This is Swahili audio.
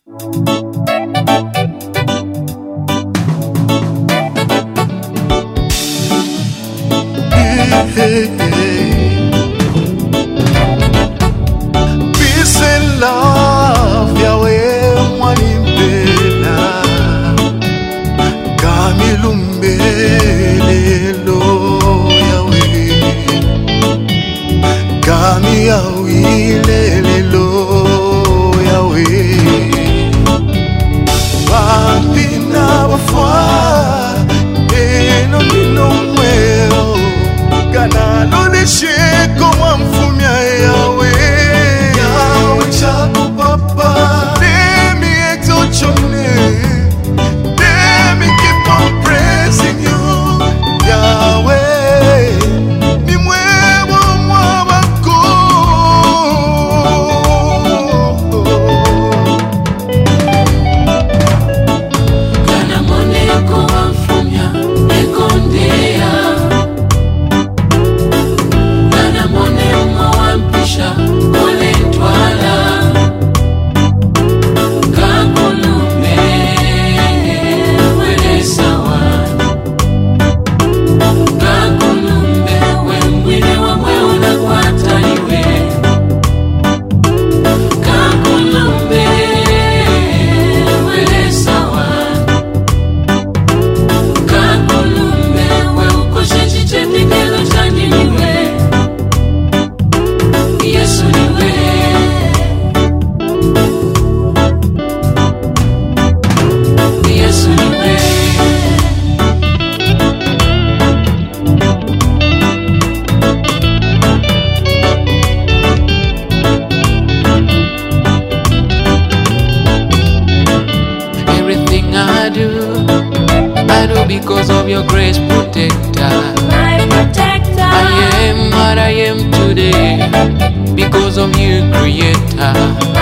Peace and love, Yahweh mwanimpela kamilumbelelo Yahweh kami yawilelelo Yahweh Wapina wafwa eno nino mweo Kanalo nishiko mwamfumia Yahweh Yahweh chako papa Demi exochone Demi keep on praising you Yahweh Ni mwewo mwabako Kana moneko wamfumia Ekondea I do because of your grace, protector. My protector. I am what I am today because of you, creator.